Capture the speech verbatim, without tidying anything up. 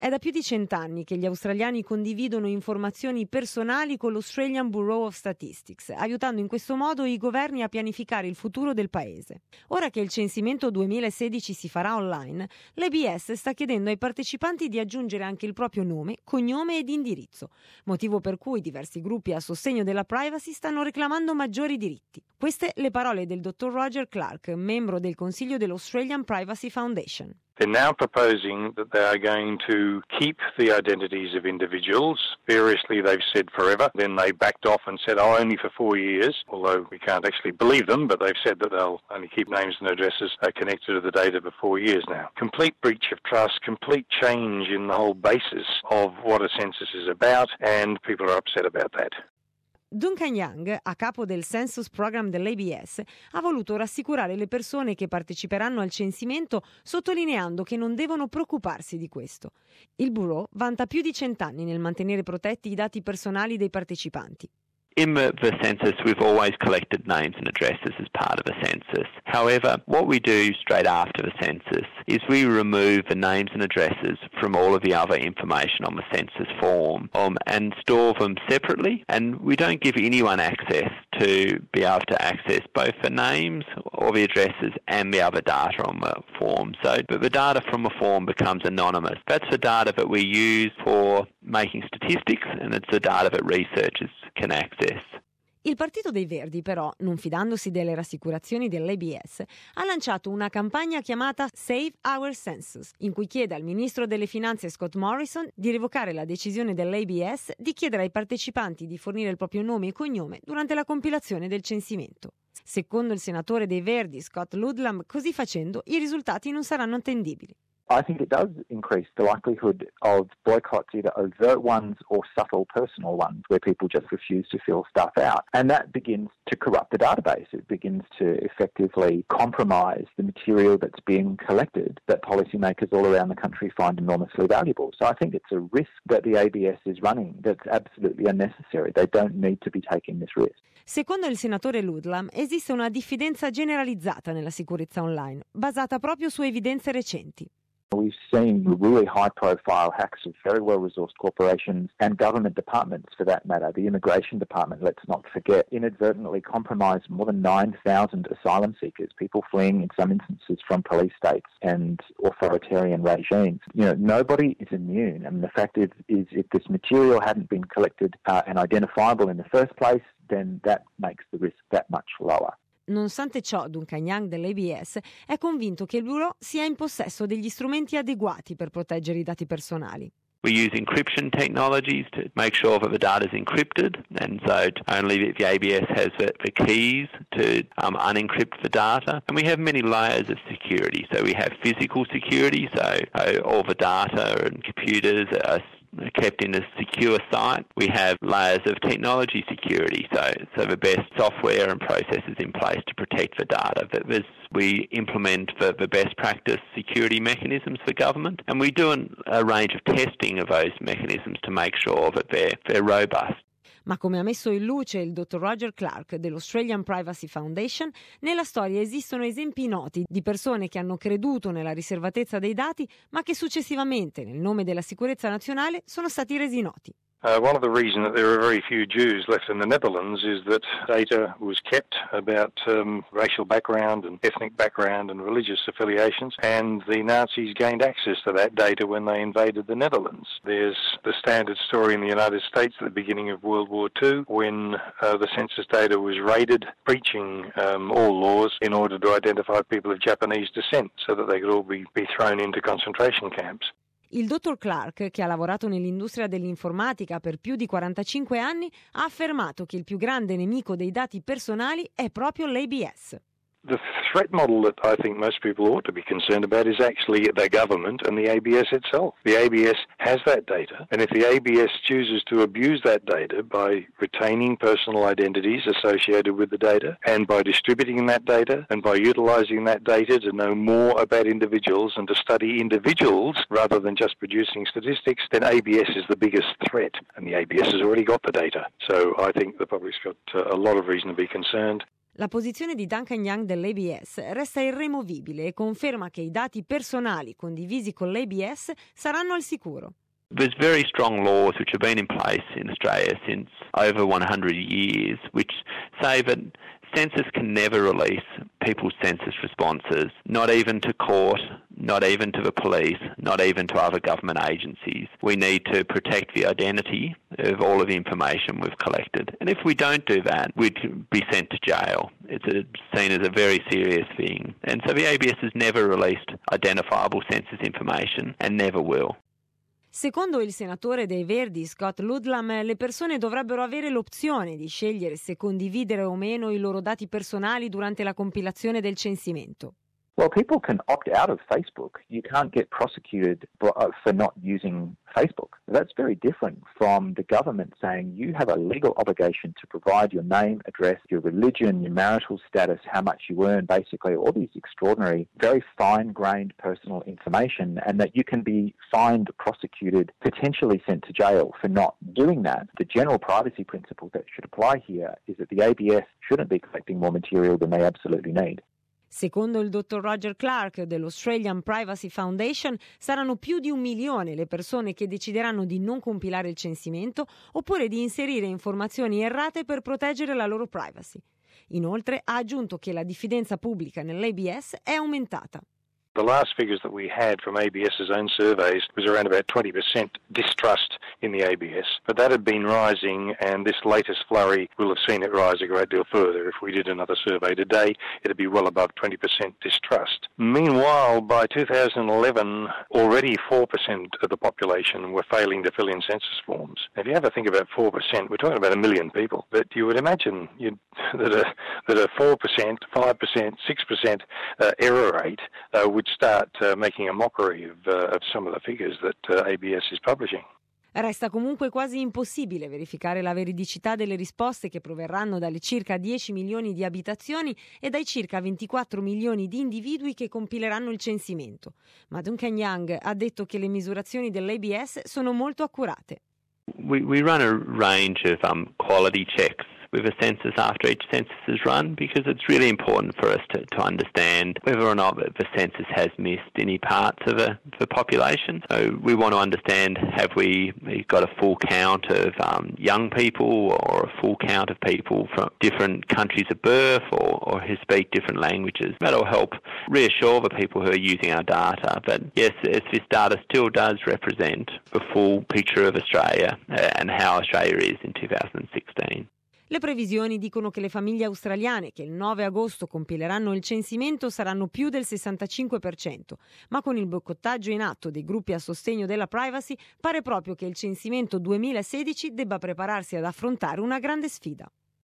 È da più di cent'anni che gli australiani condividono informazioni personali con l'Australian Bureau of Statistics, aiutando in questo modo i governi a pianificare il futuro del paese. Ora che il censimento duemilasedici si farà online, l'A B S sta chiedendo ai partecipanti di aggiungere anche il proprio nome, cognome ed indirizzo, motivo per cui diversi gruppi a sostegno della privacy stanno reclamando maggiori diritti. Queste le parole del dottor Roger Clark, membro del consiglio dell'Australian Privacy Foundation. They're now proposing that they are going to keep the identities of individuals. Variously, they've said forever. Then they backed off and said, oh, only for four years, although we can't actually believe them, but they've said that they'll only keep names and addresses connected to the data for four years now. Complete breach of trust, complete change in the whole basis of what a census is about, and people are upset about that. Duncan Young, a capo del Census Program dell'A B S, ha voluto rassicurare le persone che parteciperanno al censimento, sottolineando che non devono preoccuparsi di questo. Il Bureau vanta più di cent'anni nel mantenere protetti i dati personali dei partecipanti. In the, the census, we've always collected names and addresses as part of the census. However, what we do straight after the census is we remove the names and addresses from all of the other information on the census form um, and store them separately. And we don't give anyone access to be able to access both the names or the addresses and the other data on the form. So but the data from the form becomes anonymous. That's the data that we use for making statistics, and it's the data that researchers can access. Il Partito dei Verdi, però, non fidandosi delle rassicurazioni dell'A B S, ha lanciato una campagna chiamata Save Our Census, in cui chiede al ministro delle Finanze Scott Morrison di revocare la decisione dell'A B S di chiedere ai partecipanti di fornire il proprio nome e cognome durante la compilazione del censimento. Secondo il senatore dei Verdi Scott Ludlam, così facendo i risultati non saranno attendibili. I think it does increase the likelihood of boycotts, either overt ones or subtle personal ones, where people just refuse to fill stuff out. And that begins to corrupt the database. It begins to effectively compromise the material that's being collected that policymakers all around the country find enormously valuable. So I think it's a risk that the A B S is running that's absolutely unnecessary. They don't need to be taking this risk. Secondo il senatore Ludlam, esiste una diffidenza generalizzata nella sicurezza online, basata proprio su evidenze recenti. We've seen really high-profile hacks of very well-resourced corporations and government departments, for that matter. The Immigration Department, let's not forget, inadvertently compromised more than nine thousand asylum seekers, people fleeing in some instances from police states and authoritarian regimes. You know, nobody is immune. And the fact is, is if this material hadn't been collected uh, and identifiable in the first place, then that makes the risk that much lower. Nonostante ciò, Duncan Young dell'A B S è convinto che il Bureau sia in possesso degli strumenti adeguati per proteggere i dati personali. We use encryption technologies to make sure that the data is encrypted, and so only the A B S has the, the keys to um, unencrypt the data. And we have many layers of security. So we have physical security, so uh, all the data and computers are kept in a secure site. We have layers of technology security, so so the best software and processes in place to protect the data. But there's, we implement the, the best practice security mechanisms for government, and we do an, a range of testing of those mechanisms to make sure that they're, they're robust. Ma come ha messo in luce il dottor Roger Clark dell'Australian Privacy Foundation, nella storia esistono esempi noti di persone che hanno creduto nella riservatezza dei dati, ma che successivamente, nel nome della sicurezza nazionale, sono stati resi noti. Uh, one of the reasons that there are very few Jews left in the Netherlands is that data was kept about um, racial background and ethnic background and religious affiliations, and the Nazis gained access to that data when they invaded the Netherlands. There's the standard story in the United States at the beginning of World War Two when uh, the census data was raided, breaching um, all laws in order to identify people of Japanese descent so that they could all be, be thrown into concentration camps. Il dottor Clark, che ha lavorato nell'industria dell'informatica per più di quarantacinque anni, ha affermato che il più grande nemico dei dati personali è proprio l'A B S. The threat model that I think most people ought to be concerned about is actually the government and the A B S itself. The A B S has that data, and if the A B S chooses to abuse that data by retaining personal identities associated with the data and by distributing that data and by utilizing that data to know more about individuals and to study individuals rather than just producing statistics, then A B S is the biggest threat, and the A B S has already got the data. So I think the public's got a lot of reason to be concerned. La posizione di Duncan Young dell'A B S resta irremovibile e conferma che i dati personali condivisi con l'A B S saranno al sicuro. There's very strong laws which have been in place in Australia since over one hundred years, which say that census can never release people's census responses, not even to court, not even to the police, not even to other government agencies. We need to protect the identity of all of the information we've collected. And if we don't do that, we'd be sent to jail. It's a, seen as a very serious thing. And so the A B S has never released identifiable census information and never will. Secondo il senatore dei Verdi Scott Ludlam, le persone dovrebbero avere l'opzione di scegliere se condividere o meno i loro dati personali durante la compilazione del censimento. Well, people can opt out of Facebook. You can't get prosecuted for not using Facebook. That's very different from the government saying you have a legal obligation to provide your name, address, your religion, your marital status, how much you earn, basically all these extraordinary, very fine-grained personal information, and that you can be fined, prosecuted, potentially sent to jail for not doing that. The general privacy principle that should apply here is that the A B S shouldn't be collecting more material than they absolutely need. Secondo il dottor Roger Clark dell'Australian Privacy Foundation, saranno più di un milione le persone che decideranno di non compilare il censimento oppure di inserire informazioni errate per proteggere la loro privacy. Inoltre ha aggiunto che la diffidenza pubblica nell'A B S è aumentata. The last figures that we had from ABS's own surveys was around about twenty percent distrust in the A B S, but that had been rising, and this latest flurry will have seen it rise a great deal further. If we did another survey today, it'd be well above twenty percent distrust. Meanwhile, by two thousand eleven, already four percent of the population were failing to fill in census forms. If you ever think about four percent, we're talking about a million people, but you would imagine you'd, that a that a four percent, five percent, six percent uh, error rate uh, would start uh, making a mockery of, uh, of some of the figures that uh, A B S is publishing. Resta comunque quasi impossibile verificare la veridicità delle risposte che proverranno dalle circa dieci milioni di abitazioni e dai circa ventiquattro milioni di individui che compileranno il censimento. Ma Duncan Young ha detto che le misurazioni dell'A B S sono molto accurate. We, we run a range of um, quality checks with a census after each census is run, because it's really important for us to, to understand whether or not the census has missed any parts of a, the population. So we want to understand, have we got a full count of um, young people or a full count of people from different countries of birth or, or who speak different languages. That'll help reassure the people who are using our data that, yes, this data still does represent the full picture of Australia and how Australia is in two thousand sixteen. Le previsioni dicono che le famiglie australiane che il nove agosto compileranno il censimento saranno più del sessantacinque per cento, ma con il boicottaggio in atto dei gruppi a sostegno della privacy pare proprio che il censimento duemilasedici debba prepararsi ad affrontare una grande sfida.